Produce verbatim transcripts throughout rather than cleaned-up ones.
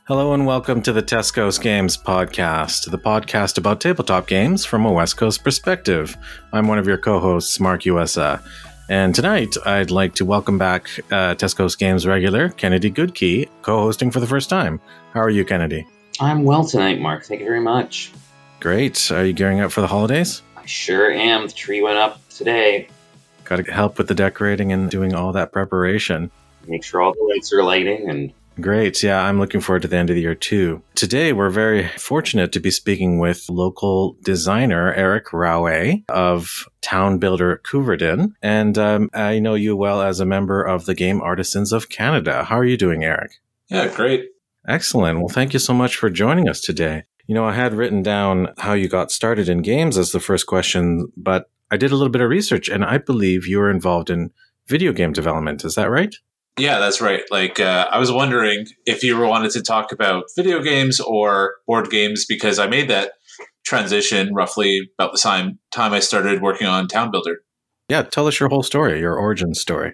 Hello and welcome to the Tesco's Games podcast, the podcast about tabletop games from a West Coast perspective. I'm one of your co-hosts, Mark U S A. And tonight, I'd like to welcome back uh, Tesco's Games regular, Kennedy Goodkey, co-hosting for the first time. How are you, Kennedy? I'm well tonight, Mark. Thank you very much. Great. Are you gearing up for the holidays? I sure am. The tree went up today. Got to help with the decorating and doing all that preparation. Make sure all the lights are lighting and... Great. Yeah, I'm looking forward to the end of the year too. Today, we're very fortunate to be speaking with local designer Eric Rowe of Town Builder Couvrden. And um, I know you well as a member of the Game Artisans of Canada. How are you doing, Eric? Yeah, great. Excellent. Well, thank you so much for joining us today. You know, I had written down how you got started in games as the first question, but I did a little bit of research and I believe you were involved in video game development. Is that right? Yeah, that's right. Like, uh, I was wondering if you wanted to talk about video games or board games, because I made that transition roughly about the same time I started working on Town Builder. Yeah, tell us your whole story, your origin story.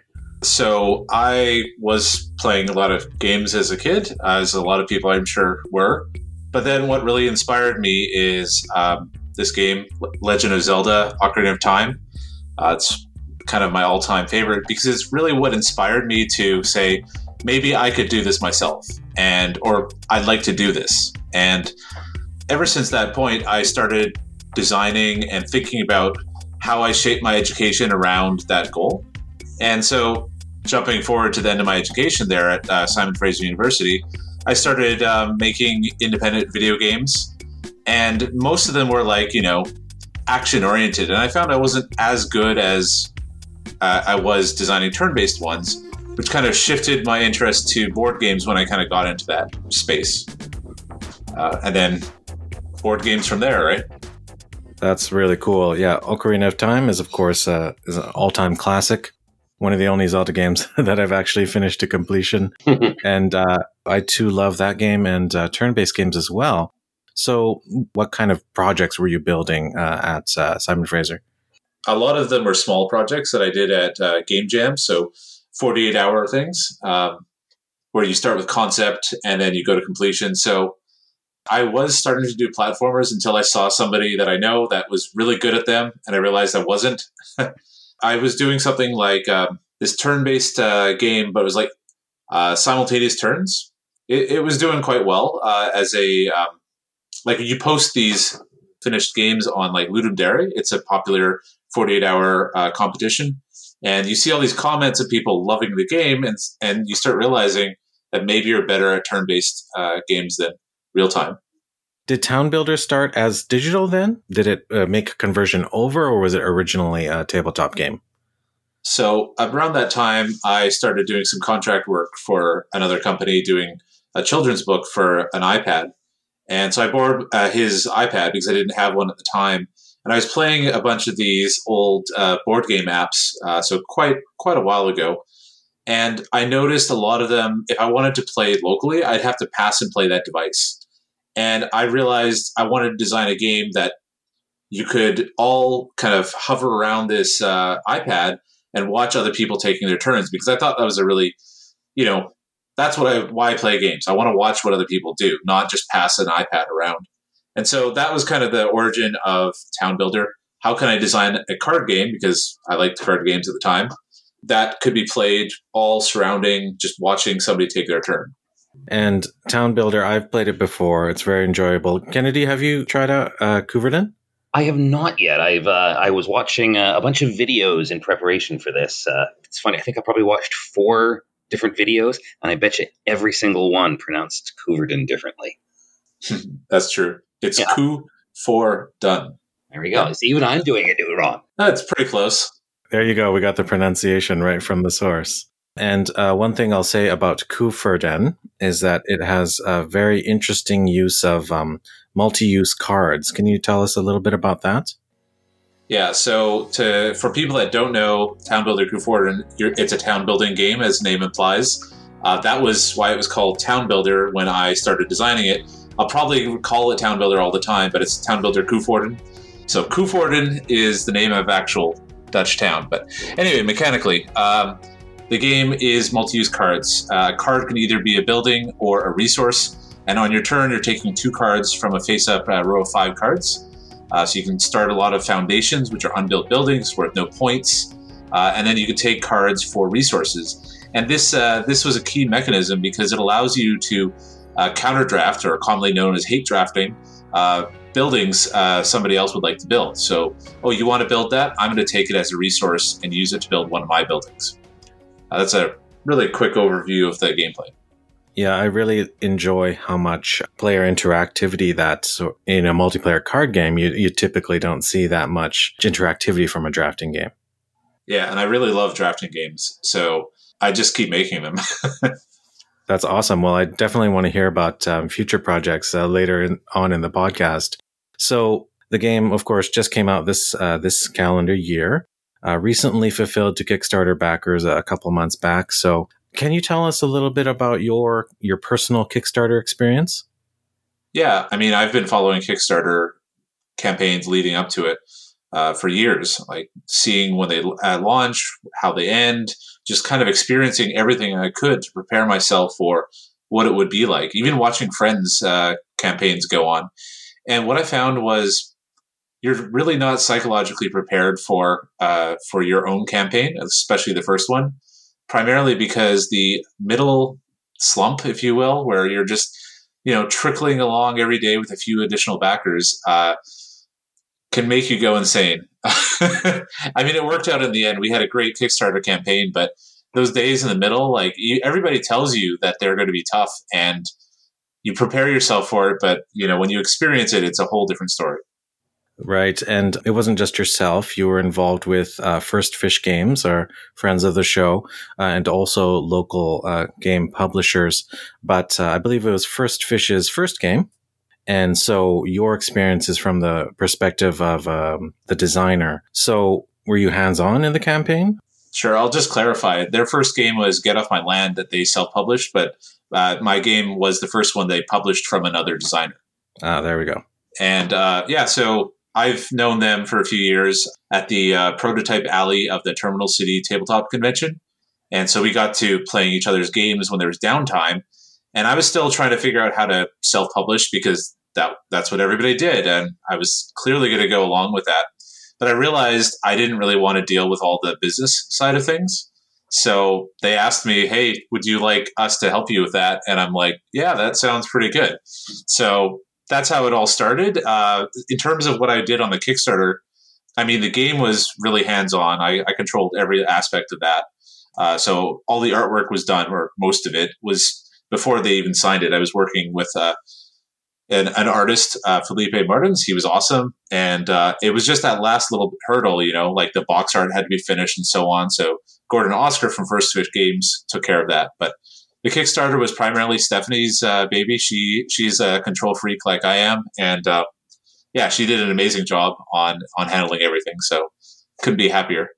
So I was playing a lot of games as a kid, as a lot of people I'm sure were. But then what really inspired me is um, this game, Legend of Zelda: Ocarina of Time. Uh, it's kind of my all-time favorite because it's really what inspired me to say, maybe I could do this myself, and or I'd like to do this. And ever since that point, I started designing and thinking about how I shape my education around that goal. And so jumping forward to the end of my education there at uh, Simon Fraser University, I started um, making independent video games, and most of them were like, you know, action-oriented. And I found I wasn't as good as Uh, I was designing turn-based ones, which kind of shifted my interest to board games when I kind of got into that space. Uh, and then board games from there, right? That's really cool. Yeah, Ocarina of Time is, of course, uh, is an all-time classic. One of the only Zelda games that I've actually finished to completion. and uh, I, too, love that game and uh, turn-based games as well. So what kind of projects were you building uh, at uh, Simon Fraser? A lot of them were small projects that I did at uh, Game Jam, so forty-eight hour things, um, where you start with concept and then you go to completion. So I was starting to do platformers until I saw somebody that I know that was really good at them, and I realized I wasn't. I was doing something like um, this turn-based uh, game, but it was like uh, simultaneous turns. It, it was doing quite well uh, as a, um, like you post these finished games on like Ludum Dare. It's a popular forty-eight hour uh, competition, and you see all these comments of people loving the game, and and you start realizing that maybe you're better at turn-based uh, games than real-time. Did Town Builder start as digital then? Did it uh, make a conversion over, or was it originally a tabletop game? So around that time, I started doing some contract work for another company doing a children's book for an iPad. And so I borrowed uh, his iPad because I didn't have one at the time. And I was playing a bunch of these old uh, board game apps, uh, so quite quite a while ago. And I noticed a lot of them, if I wanted to play locally, I'd have to pass and play that device. And I realized I wanted to design a game that you could all kind of hover around this uh, iPad and watch other people taking their turns, because I thought that was a really, you know, that's what I why I play games. I want to watch what other people do, not just pass an iPad around. And so that was kind of the origin of Town Builder. How can I design a card game, because I liked card games at the time, that could be played all surrounding just watching somebody take their turn. And Town Builder, I've played it before. It's very enjoyable. Kennedy, have you tried out uh, Couvrden? I have not yet. I've uh, I was watching uh, a bunch of videos in preparation for this. Uh, it's funny. I think I probably watched four different videos, and I bet you every single one pronounced Couvrden differently. That's true. It's yeah. coup for done. There we go. See, even I'm doing it wrong. That's pretty close. There you go. We got the pronunciation right from the source. And uh, one thing I'll say about Couvrden is that it has a very interesting use of um, multi-use cards. Can you tell us a little bit about that? Yeah, so to for people that don't know Town Builder Couvrden, it's a town building game, as the name implies. Uh, that was why it was called Town Builder when I started designing it. I'll probably call it Town Builder all the time, but it's Town Builder Couvrden. So Couvrden is the name of actual Dutch town. But anyway, mechanically, um, the game is multi-use cards. Uh, a card can either be a building or a resource. And on your turn, you're taking two cards from a face-up uh, row of five cards. Uh, so you can start a lot of foundations, which are unbuilt buildings worth no points. Uh, and then you can take cards for resources. And this uh, this was a key mechanism because it allows you to uh, counter draft, or commonly known as hate drafting, uh, buildings uh, somebody else would like to build. So, oh, you want to build that? I'm going to take it as a resource and use it to build one of my buildings. Uh, that's a really quick overview of the gameplay. Yeah, I really enjoy how much player interactivity that's in a multiplayer card game. You, you typically don't see that much interactivity from a drafting game. Yeah, and I really love drafting games, so I just keep making them. That's awesome. Well, I definitely want to hear about um, future projects uh, later in, on in the podcast. So the game, of course, just came out this uh, this calendar year, uh, recently fulfilled to Kickstarter backers a couple months back. So can you tell us a little bit about your your personal Kickstarter experience? Yeah, I mean, I've been following Kickstarter campaigns leading up to it uh, for years, like seeing when they uh, launch, how they end, just kind of experiencing everything I could to prepare myself for what it would be like, even watching friends' uh, campaigns go on. And what I found was you're really not psychologically prepared for uh, for your own campaign, especially the first one, primarily because the middle slump, if you will, where you're just, you know, trickling along every day with a few additional backers, uh, can make you go insane. I mean, it worked out in the end. We had a great Kickstarter campaign, but those days in the middle, like you, everybody tells you that they're going to be tough and you prepare yourself for it. But, you know, when you experience it, it's a whole different story. Right. And it wasn't just yourself. You were involved with uh, First Fish Games, our friends of the show, uh, and also local uh, game publishers. But uh, I believe it was First Fish's first game. And so your experience is from the perspective of um, the designer. So were you hands-on in the campaign? Sure. I'll just clarify. Their first game was Get Off My Land that they self-published, but uh, my game was the first one they published from another designer. Ah, there we go. And uh, yeah, so I've known them for a few years at the uh, Prototype Alley of the Terminal City Tabletop Convention. And so we got to playing each other's games when there was downtime. And I was still trying to figure out how to self-publish because that that's what everybody did. And I was clearly going to go along with that. But I realized I didn't really want to deal with all the business side of things. So they asked me, hey, would you like us to help you with that? And I'm like, yeah, that sounds pretty good. So that's how it all started. Uh, in terms of what I did on the Kickstarter, I mean, the game was really hands-on. I, I controlled every aspect of that. Uh, so all the artwork was done, or most of it was before they even signed it. I was working with uh, an, an artist, uh, Felipe Martins. He was awesome. And uh, it was just that last little hurdle, you know, like the box art had to be finished and so on. So Gordon Oscar from First Fish Games took care of that. But the Kickstarter was primarily Stephanie's uh, baby. She She's a control freak like I am. And uh, yeah, she did an amazing job on on handling everything. So couldn't be happier.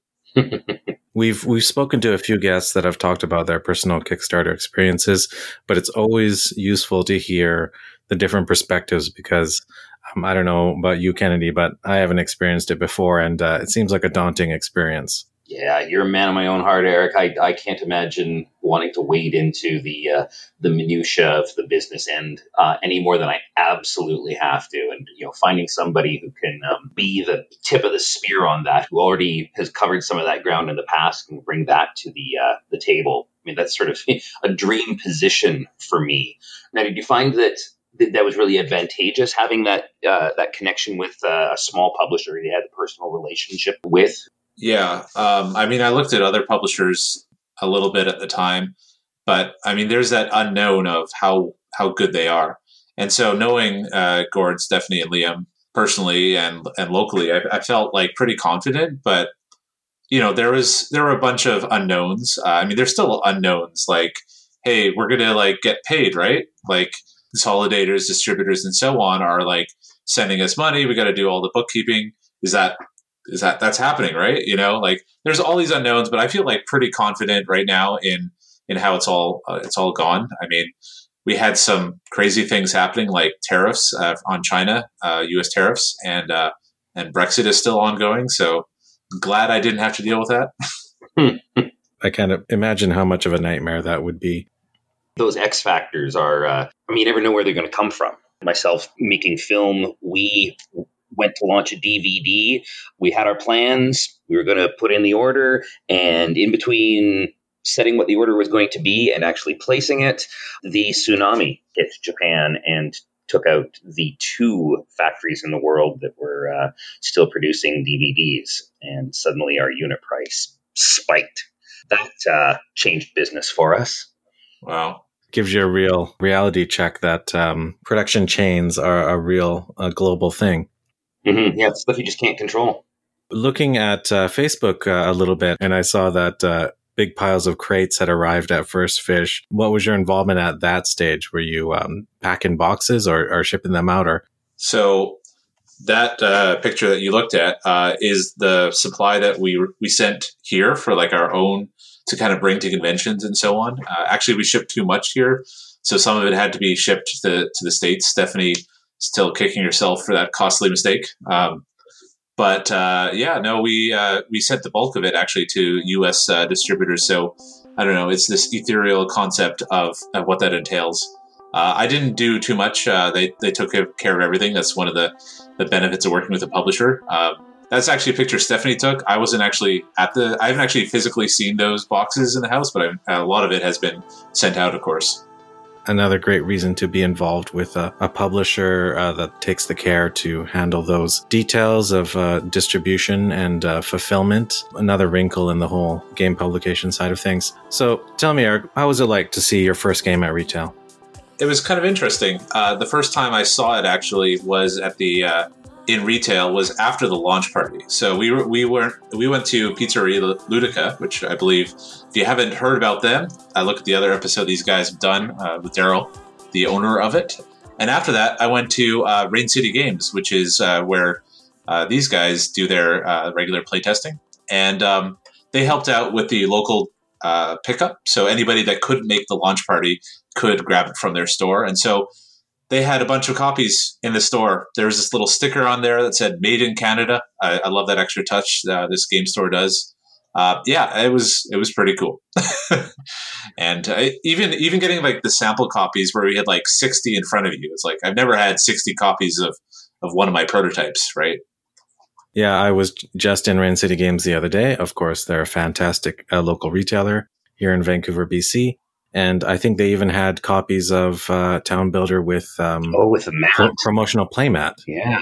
We've we've spoken to a few guests that have talked about their personal Kickstarter experiences, but it's always useful to hear the different perspectives because um, I don't know about you, Kennedy, but I haven't experienced it before, and uh, it seems like a daunting experience. Yeah, you're a man of my own heart, Eric. I, I can't imagine wanting to wade into the uh, the minutia of the business end uh, any more than I absolutely have to. And you know, finding somebody who can um, be the tip of the spear on that, who already has covered some of that ground in the past, and bring that to the uh, the table. I mean, that's sort of a dream position for me. Now, did you find that that was really advantageous having that uh, that connection with uh, a small publisher you had a personal relationship with? Yeah. Um, I mean, I looked at other publishers a little bit at the time, but I mean, there's that unknown of how, how good they are. And so knowing uh, Gord, Stephanie, and Liam personally and and locally, I, I felt like pretty confident, but you know, there was, there were a bunch of unknowns. Uh, I mean, there's still unknowns like, hey, we're going to like get paid, right? Like consolidators, distributors, and so on are like sending us money. We got to do all the bookkeeping. Is that, Is that that's happening, right? You know, like there's all these unknowns, but I feel like pretty confident right now in in how it's all uh, it's all gone. I mean, we had some crazy things happening, like tariffs uh, on China, uh, U S tariffs, and uh, and Brexit is still ongoing. So I'm glad I didn't have to deal with that. I can't imagine how much of a nightmare that would be. those X factors are, uh, I mean, you never know where they're going to come from. Myself making film, we went to launch a D V D. We had our plans. We were going to put in the order. And in between setting what the order was going to be and actually placing it, the tsunami hit Japan and took out the two factories in the world that were uh, still producing D V Ds. And suddenly our unit price spiked. That uh, changed business for us. Wow. Gives you a real reality check that um, production chains are a real uh, global thing. Mm-hmm. Yeah, it's stuff you just can't control. Looking at uh, Facebook uh, a little bit, and I saw that uh, big piles of crates had arrived at First Fish. What was your involvement at that stage? Were you um, packing boxes or, or shipping them out? Or So that uh, picture that you looked at uh, is the supply that we we sent here for like our own to kind of bring to conventions and so on. Uh, actually, we shipped too much here, so some of it had to be shipped to the, to the States. Stephanie still kicking herself for that costly mistake. Um, but uh, yeah, no, we uh, we sent the bulk of it actually to U S uh, distributors. So I don't know, it's this ethereal concept of, of what that entails. Uh, I didn't do too much. Uh, they they took care of everything. That's one of the, the benefits of working with a publisher. Um, That's actually a picture Stephanie took. I wasn't actually at the, I haven't actually physically seen those boxes in the house, but I've, a lot of it has been sent out, of course. Another great reason to be involved with a, a publisher uh, that takes the care to handle those details of uh, distribution and uh, fulfillment. Another wrinkle in the whole game publication side of things. So tell me, Eric, how was it like to see your first game at retail? It was kind of interesting. Uh, the first time I saw it actually was at the, uh, in retail was after the launch party. So we were, we weren't, we went to Pizzeria Ludica, which I believe, if you haven't heard about them, I look at the other episode these guys have done uh, with Daryl, the owner of it. And after that, I went to uh, Rain City Games, which is uh, where uh, these guys do their uh, regular playtesting. And um, they helped out with the local uh, pickup. So anybody that couldn't make the launch party could grab it from their store. And so they had a bunch of copies in the store. There was this little sticker on there that said "Made in Canada." I, I love that extra touch uh, this game store does. Uh, yeah, it was it was pretty cool. And uh, even even getting like the sample copies where we had like sixty in front of you. It's like I've never had sixty copies of of one of my prototypes, right? Yeah, I was just in Rain City Games the other day. Of course, they're a fantastic uh, local retailer here in Vancouver, B C. And I think they even had copies of uh, Town Builder with um, oh, with a mat. pro- promotional playmat. Yeah.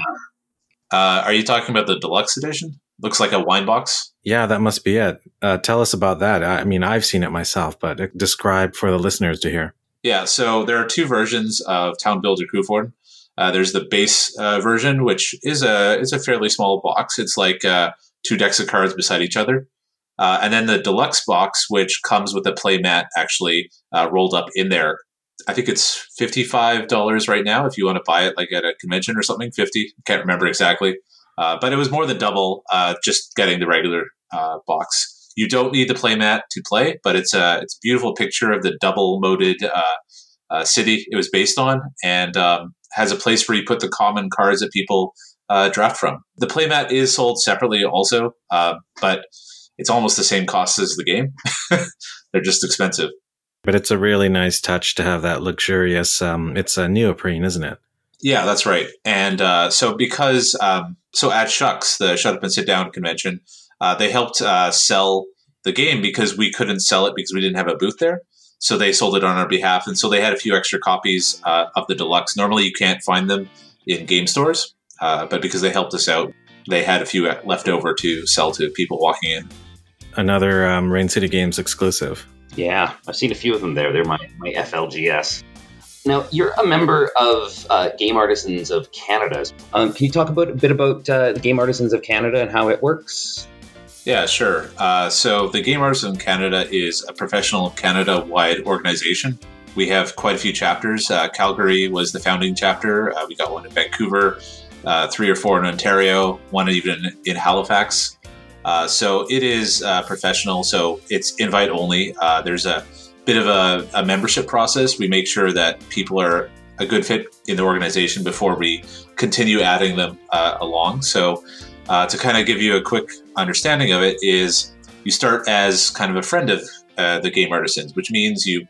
Uh, are you talking about the deluxe edition? Looks like a wine box. Yeah, that must be it. Uh, tell us about that. I mean, I've seen it myself, but describe for the listeners to hear. Yeah, so there are two versions of Town Builder Cuathorn. Uh, there's the base uh, version, which is a is a fairly small box. It's like uh, two decks of cards beside each other. Uh, and then the deluxe box, which comes with a playmat actually uh, rolled up in there. I think it's fifty-five dollars right now if you want to buy it like at a convention or something. fifty Can't remember exactly. Uh, but it was more than double uh, just getting the regular uh, box. You don't need the playmat to play, but it's a, it's a beautiful picture of the double-moded uh, uh, city it was based on, and um, has a place where you put the common cards that people uh, draft from. The playmat is sold separately also, uh, but it's almost the same cost as the game. They're just expensive. But it's a really nice touch to have that luxurious, um, it's a neoprene, isn't it? Yeah, that's right. And uh, so because, um, so at Shucks, the Shut Up and Sit Down convention, uh, they helped uh, sell the game because we couldn't sell it because we didn't have a booth there. So they sold it on our behalf. And so they had a few extra copies uh, of the deluxe. Normally you can't find them in game stores, uh, but because they helped us out, they had a few left over to sell to people walking in. Another um, Rain City Games exclusive. Yeah, I've seen a few of them there. They're my, my F L G S. Now, you're a member of uh, Game Artisans of Canada. Um, can you talk about a bit about uh, the Game Artisans of Canada and how it works? Yeah, sure. Uh, so the Game Artisans of Canada is a professional Canada-wide organization. We have quite a few chapters. Uh, Calgary was the founding chapter. Uh, we got one in Vancouver, uh, three or four in Ontario, one even in Halifax. Uh, so it is uh, professional, so it's invite only. Uh, there's a bit of a, a membership process. We make sure that people are a good fit in the organization before we continue adding them uh, along. So uh, to kind of give you a quick understanding of it is you start as kind of a friend of uh, the Game Artisans, which means you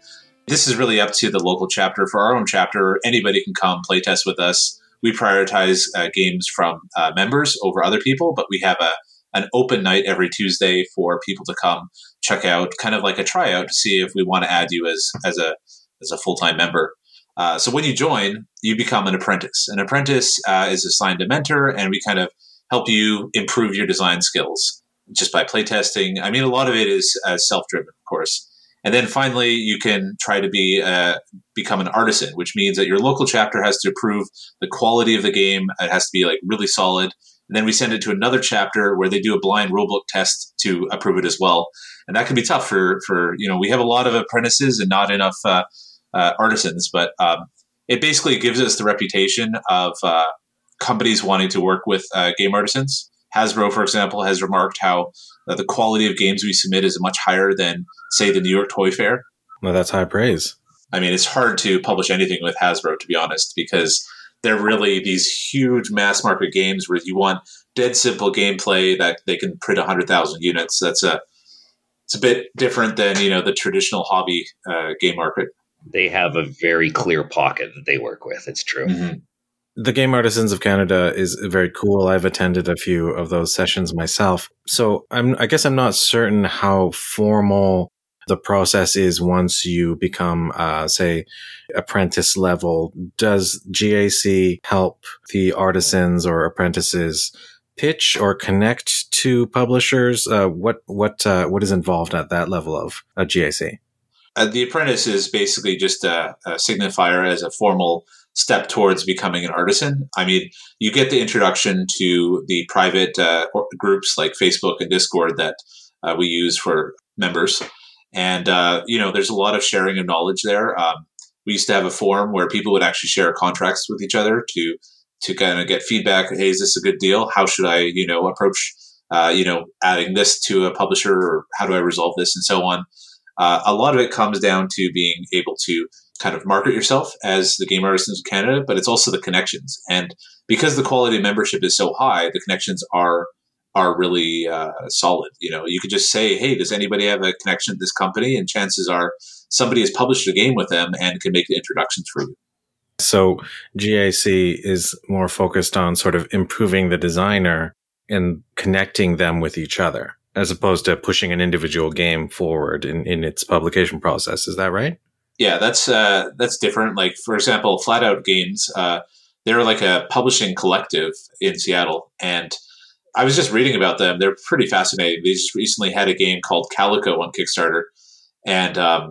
This is really up to the local chapter. For our own chapter, anybody can come play test with us. We prioritize uh, games from uh, members over other people, but we have a an open night every Tuesday for people to come check out, kind of like a tryout to see if we want to add you as as a as a full-time member. Uh, so when you join, you become an apprentice. An apprentice uh, is assigned a mentor, and we kind of help you improve your design skills just by playtesting. I mean, a lot of it is uh, self-driven, of course. And then finally, you can try to be uh, become an artisan, which means that your local chapter has to approve the quality of the game. It has to be like really solid. And then we send it to another chapter where they do a blind rulebook test to approve it as well. And that can be tough for, for you know, we have a lot of apprentices and not enough uh, uh, artisans. But um, it basically gives us the reputation of uh, companies wanting to work with uh, game artisans. Hasbro, for example, has remarked how uh, the quality of games we submit is much higher than, say, the New York Toy Fair. Well, that's high praise. I mean, it's hard to publish anything with Hasbro, to be honest, because they're really these huge mass market games where you want dead simple gameplay that they can print one hundred thousand units. That's a it's a bit different than, you know, the traditional hobby uh, game market. They have a very clear pocket that they work with. It's true. Mm-hmm. The Game Artisans of Canada is very cool. I've attended a few of those sessions myself. So I'm, I guess I'm not certain how formal the process is once you become, uh, say, apprentice level. Does G A C help the artisans or apprentices pitch or connect to publishers? Uh, what what uh, what is involved at that level of a G A C? Uh, the apprentice is basically just a, a signifier as a formal step towards becoming an artisan. I mean, you get the introduction to the private uh, groups like Facebook and Discord that uh, we use for members. And, uh, you know, there's a lot of sharing of knowledge there. Um, we used to have a forum where people would actually share contracts with each other to to kind of get feedback. Hey, is this a good deal? How should I, you know, approach, uh, you know, adding this to a publisher, or how do I resolve this, and so on. Uh, a lot of it comes down to being able to kind of market yourself as the Game Artisans of Canada, but it's also the connections. And because the quality of membership is so high, the connections are are really uh, solid. You know, you could just say, hey, does anybody have a connection to this company? And chances are somebody has published a game with them and can make the introductions for you. So G A C is more focused on sort of improving the designer and connecting them with each other, as opposed to pushing an individual game forward in, in its publication process. Is that right? Yeah, that's uh, that's different. Like, for example, Flat Out Games, uh, they're like a publishing collective in Seattle. And I was just reading about them. They're pretty fascinating. They just recently had a game called Calico on Kickstarter. And um,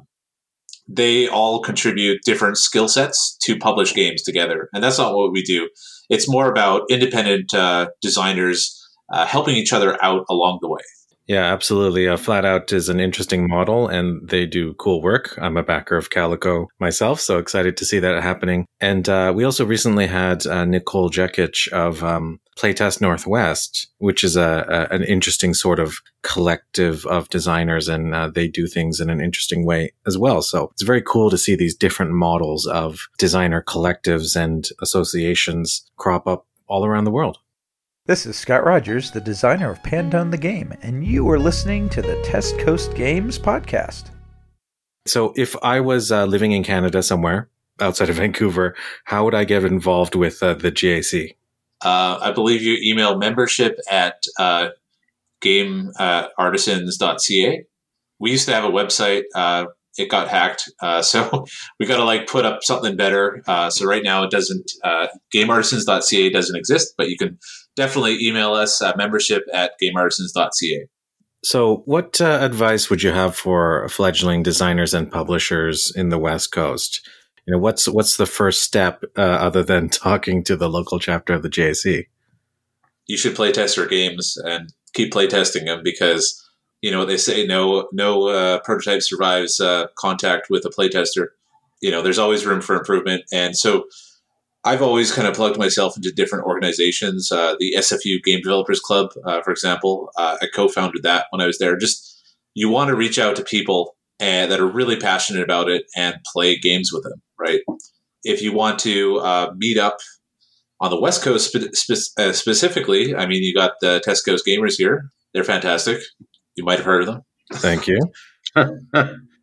they all contribute different skill sets to publish games together. And that's not what we do. It's more about independent uh, designers uh, helping each other out along the way. Yeah, absolutely. Uh, Flat Out is an interesting model, and they do cool work. I'm a backer of Calico myself, so excited to see that happening. And uh, we also recently had uh, Nicole Jekic of um, Playtest Northwest, which is a, a an interesting sort of collective of designers, and uh, they do things in an interesting way as well. So it's very cool to see these different models of designer collectives and associations crop up all around the world. This is Scott Rogers, the designer of Pandown the Game, and you are listening to the Test Coast Games podcast. So if I was uh, living in Canada somewhere outside of Vancouver, how would I get involved with uh, the G A C? Uh, I believe you email membership at uh, game artisans dot c a. We used to have a website. Uh, it got hacked. Uh, so we got to like put up something better. Uh, so right now it doesn't, uh, game artisans dot c a doesn't exist, but you can definitely email us at membership at game artisans dot c a. So what uh, advice would you have for fledgling designers and publishers in the West Coast? You know, what's what's the first step uh, other than talking to the local chapter of the G A C? You should playtest your games and keep playtesting them, because you know what they say, no no uh, prototype survives uh, contact with a playtester. You know, there's always room for improvement. And so I've always kind of plugged myself into different organizations. Uh, the S F U Game Developers Club, uh, for example, uh, I co-founded that when I was there. Just, you want to reach out to people and, that are really passionate about it and play games with them, right? If you want to uh, meet up on the West Coast spe- spe- uh, specifically, I mean, you got the Test Coast Gamers here. They're fantastic. You might have heard of them. Thank you.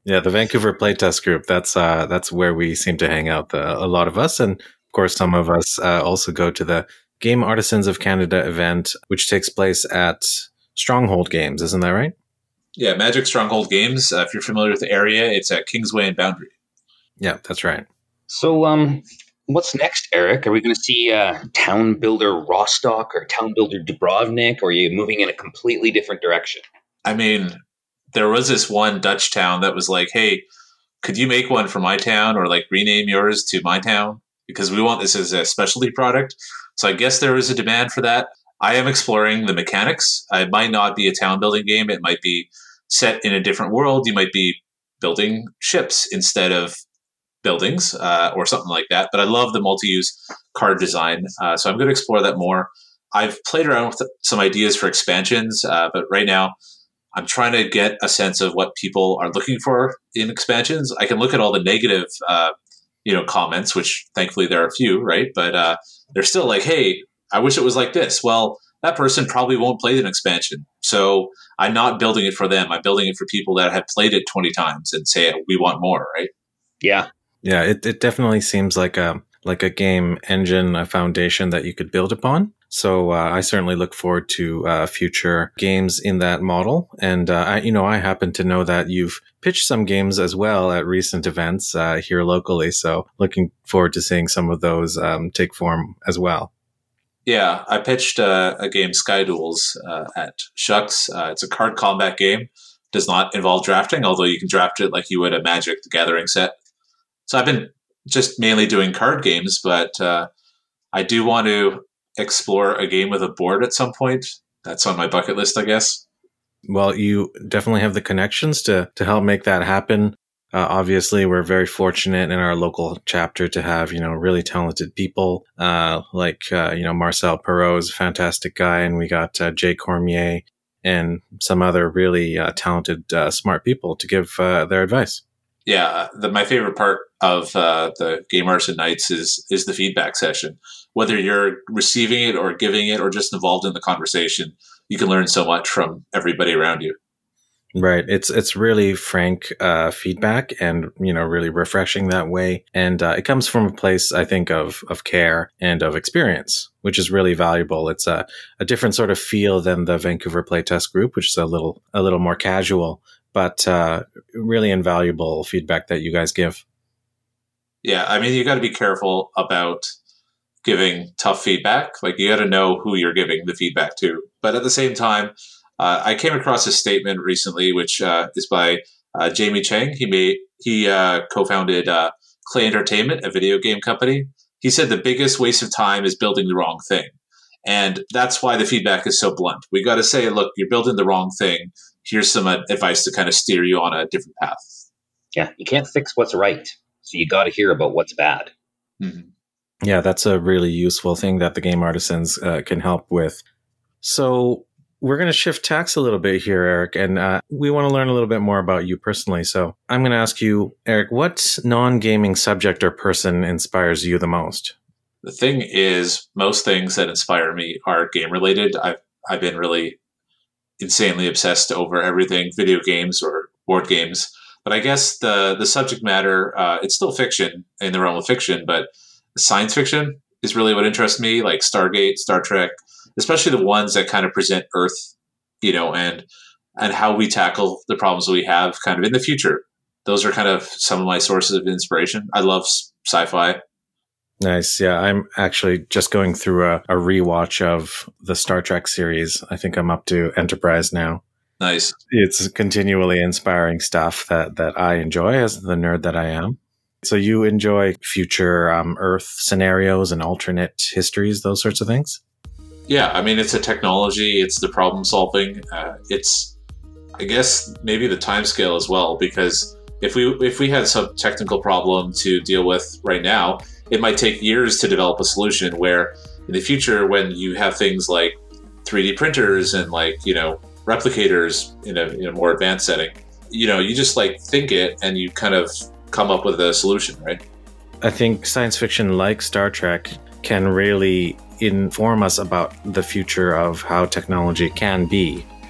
Yeah, the Vancouver Playtest Group. That's uh, that's where we seem to hang out. The, a lot of us, and of course, some of us uh, also go to the Game Artisans of Canada event, which takes place at Stronghold Games. Isn't that right? Yeah, Magic Stronghold Games. Uh, if you're familiar with the area, it's at Kingsway and Boundary. Yeah, that's right. So, um, what's next, Eric? Are we going to see uh, Town Builder Rostock or Town Builder Dubrovnik, or are you moving in a completely different direction? I mean, there was this one Dutch town that was like, hey, could you make one for my town or like rename yours to my town? Because we want this as a specialty product. So I guess there is a demand for that. I am exploring the mechanics. It might not be a town building game. It might be set in a different world. You might be building ships instead of buildings uh, or something like that. But I love the multi-use card design. Uh, so I'm going to explore that more. I've played around with some ideas for expansions, uh, but right now I'm trying to get a sense of what people are looking for in expansions. I can look at all the negative, uh, you know, comments, which thankfully there are a few, right? But uh, they're still like, hey, I wish it was like this. Well, that person probably won't play an expansion. So I'm not building it for them. I'm building it for people that have played it twenty times and say, we want more, right? Yeah. Yeah, it, it definitely seems like a, like a game engine, a foundation that you could build upon. So uh, I certainly look forward to uh, future games in that model. And, uh, I, you know, I happen to know that you've pitched some games as well at recent events uh, here locally. So looking forward to seeing some of those um, take form as well. Yeah, I pitched uh, a game, Sky Duels, uh, at Shucks. Uh, it's a card combat game. Does not involve drafting, although you can draft it like you would a Magic the Gathering set. So I've been just mainly doing card games, but uh, I do want to explore a game with a board at some point. That's on my bucket list, I guess. Well, you definitely have the connections to to help make that happen. Uh, obviously, we're very fortunate in our local chapter to have, you know, really talented people uh, like, uh, you know, Marcel Perot is a fantastic guy. And we got uh, Jay Cormier and some other really uh, talented, uh, smart people to give uh, their advice. Yeah, the, my favorite part of uh, the Game Artisan Nights is is the feedback session. Whether you're receiving it or giving it or just involved in the conversation, you can learn so much from everybody around you. Right. It's it's really frank uh, feedback and, you know, really refreshing that way. And uh, it comes from a place, I think, of of care and of experience, which is really valuable. It's a, a different sort of feel than the Vancouver Playtest Group, which is a little a little more casual, but uh, really invaluable feedback that you guys give. Yeah, I mean, you got to be careful about giving tough feedback. Like, you got to know who you're giving the feedback to. But at the same time, uh, I came across a statement recently, which uh, is by uh, Jamie Chang. He made he uh, co-founded uh, Clay Entertainment, a video game company. He said the biggest waste of time is building the wrong thing. And that's why the feedback is so blunt. We got to say, look, you're building the wrong thing. Here's some advice to kind of steer you on a different path. Yeah, you can't fix what's right. So you got to hear about what's bad. Mm-hmm. Yeah, that's a really useful thing that the Game Artisans uh, can help with. So we're going to shift tacks a little bit here, Eric, and uh, we want to learn a little bit more about you personally. So I'm going to ask you, Eric, what non-gaming subject or person inspires you the most? The thing is, most things that inspire me are game-related. I've I've been really insanely obsessed over everything, video games or board games. But I guess the the subject matter, uh, it's still fiction in the realm of fiction, but science fiction is really what interests me, like Stargate, Star Trek, especially the ones that kind of present Earth, you know, and and how we tackle the problems we have kind of in the future. Those are kind of some of my sources of inspiration. I love sci-fi. Nice. Yeah, I'm actually just going through a, a rewatch of the Star Trek series. I think I'm up to Enterprise now. Nice. It's continually inspiring stuff that, that I enjoy as the nerd that I am. So you enjoy future um, Earth scenarios and alternate histories, those sorts of things? Yeah, I mean, it's a technology. It's the problem solving. Uh, it's, I guess, maybe the time scale as well, because if we if we had some technical problem to deal with right now, it might take years to develop a solution, where in the future, when you have things like three D printers and like, you know, replicators in a, in a more advanced setting, you know, you just like think it and you kind of come up with a solution, right? I think science fiction like Star Trek can really inform us about the future of how technology can be.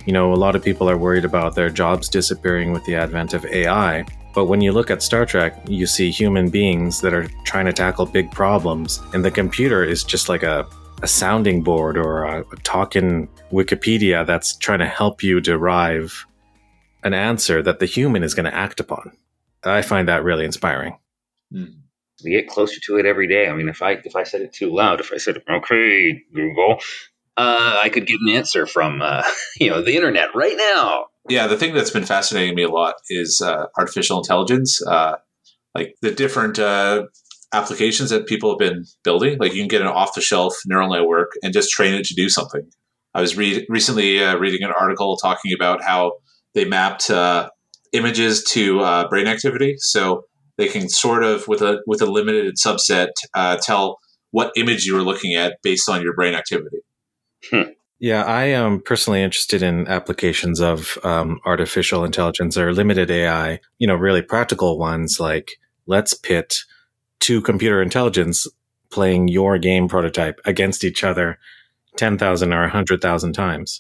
You know, a lot of people are worried about their jobs disappearing with the advent of A I. But when you look at Star Trek, you see human beings that are trying to tackle big problems, and the computer is just like a, a sounding board or a, a talking Wikipedia that's trying to help you derive an answer that the human is going to act upon. I find that really inspiring. We get closer to it every day. I mean, if I if I said it too loud, if I said, "Okay, Google," uh, I could get an answer from uh, you know the internet right now. Yeah, the thing that's been fascinating me a lot is uh, artificial intelligence, uh, like the different uh, applications that people have been building. Like you can get an off-the-shelf neural network and just train it to do something. I was re- recently uh, reading an article talking about how they mapped uh, images to uh, brain activity, so they can sort of, with a with a limited subset, uh, tell what image you were looking at based on your brain activity. Hmm. Yeah, I am personally interested in applications of um, artificial intelligence or limited A I, you know, really practical ones like let's pit two computer intelligence playing your game prototype against each other ten thousand or one hundred thousand times.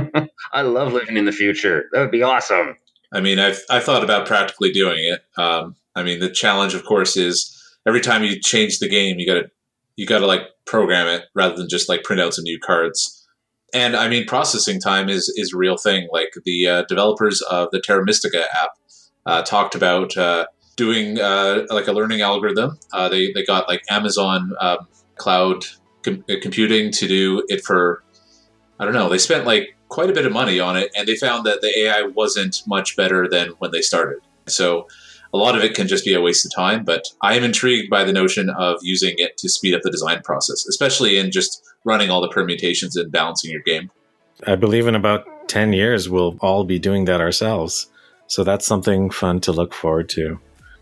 I love living in the future. That would be awesome. I mean, I've, I've thought about practically doing it. Um, I mean, the challenge, of course, is every time you change the game, you got to you got to like program it rather than just like print out some new cards. And I mean, processing time is is a real thing. Like the uh, developers of the Terra Mystica app uh, talked about uh, doing uh, like a learning algorithm. Uh, they they got like Amazon um, cloud com- computing to do it for, I don't know. They spent like quite a bit of money on it, and they found that the A I wasn't much better than when they started. So a lot of it can just be a waste of time. But I am intrigued by the notion of using it to speed up the design process, especially in just running all the permutations and balancing your game. I believe in about ten years, we'll all be doing that ourselves. So that's something fun to look forward to.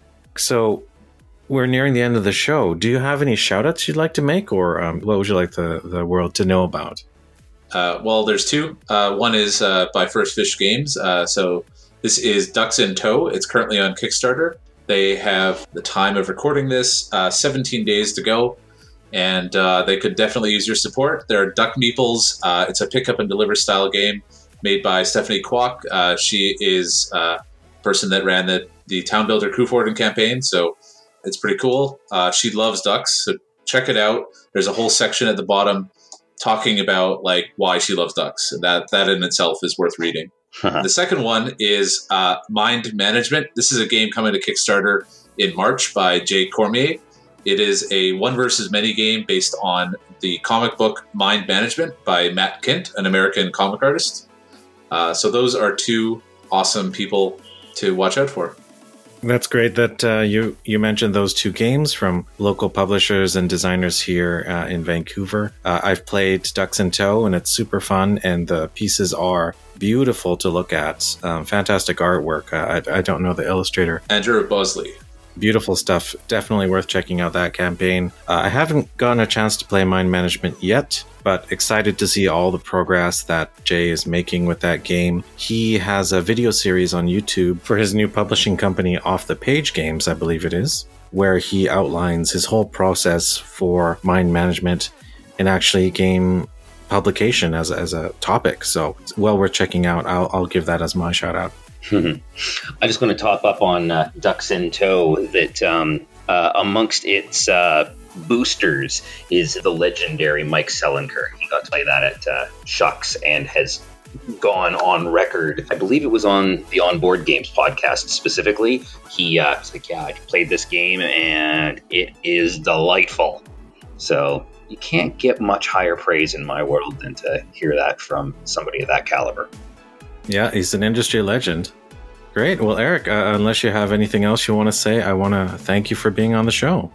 So we're nearing the end of the show. Do you have any shout outs you'd like to make, or um, what would you like the, the world to know about? Uh, well, there's two. Uh, one is uh, by First Fish Games. Uh, so this is Ducks in Tow. It's currently on Kickstarter. They have the time of recording this, uh, seventeen days to go. And uh, they could definitely use your support. There are Duck Meeples. Uh, it's a pick up and deliver style game made by Stephanie Kwok. Uh, she is a uh, person that ran the, the Town Builder Koevoorden campaign, so it's pretty cool. Uh, she loves ducks, so check it out. There's a whole section at the bottom talking about like why she loves ducks. And that, that in itself is worth reading. The second one is uh, Mind Management. This is a game coming to Kickstarter in March by Jay Cormier. It is a one versus many game based on the comic book Mind Management by Matt Kint, an American comic artist. Uh, so those are two awesome people to watch out for. That's great that uh, you, you mentioned those two games from local publishers and designers here uh, in Vancouver. Uh, I've played Ducks in Tow, and it's super fun, and the pieces are beautiful to look at. Um, fantastic artwork. Uh, I, I don't know the illustrator. Andrew Bosley. Beautiful stuff. Definitely worth checking out that campaign. Uh, I haven't gotten a chance to play Mind Management yet, but excited to see all the progress that Jay is making with that game. He has a video series on YouTube for his new publishing company, Off the Page Games, I believe it is, where he outlines his whole process for mind management and actually game publication as, as a topic. So it's well worth checking out. I'll, I'll give that as my shout out. I just want to top up on uh, Ducks in Tow that um, uh, amongst its uh, boosters is the legendary Mike Selinker. He got to play that at uh, Shucks and has gone on record. I believe it was on the On Board Games podcast specifically. He uh, was like, yeah, I played this game and it is delightful. So you can't get much higher praise in my world than to hear that from somebody of that caliber. Yeah, he's an industry legend. Great. Well, Eric, uh, unless you have anything else you want to say, I want to thank you for being on the show.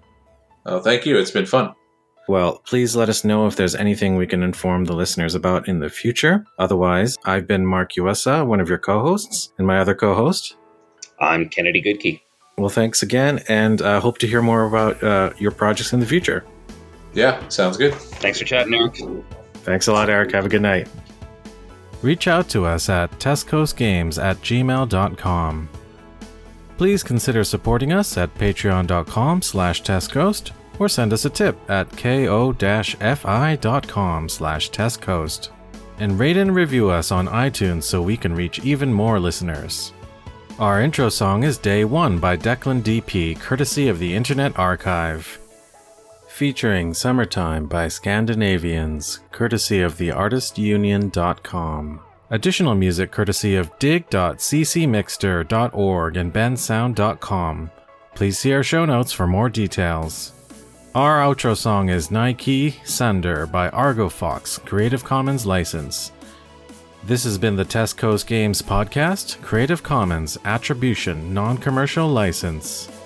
Oh, thank you. It's been fun. Well, please let us know if there's anything we can inform the listeners about in the future. Otherwise, I've been Mark U S A, one of your co-hosts, and my other co-host. I'm Kennedy Goodkey. Well, thanks again, and I uh, hope to hear more about uh, your projects in the future. Yeah, sounds good. Thanks for chatting, Eric. Thanks a lot, Eric. Have a good night. Reach out to us at testcoastgames at gmail dot com. Please consider supporting us at patreon.com slash testcoast or send us a tip at ko-fi.com slash testcoast. and rate and review us on iTunes so we can reach even more listeners. Our intro song is Day One by Declan D P, courtesy of the Internet Archive. Featuring Summertime by Scandinavians, courtesy of the artist union dot com. Additional music courtesy of dig dot c c mixter dot org and bensound dot com. Please see our show notes for more details. Our outro song is Nike Sunder by Argo Fox, Creative Commons license. This has been the Test Coast Games podcast, Creative Commons Attribution Non-Commercial License.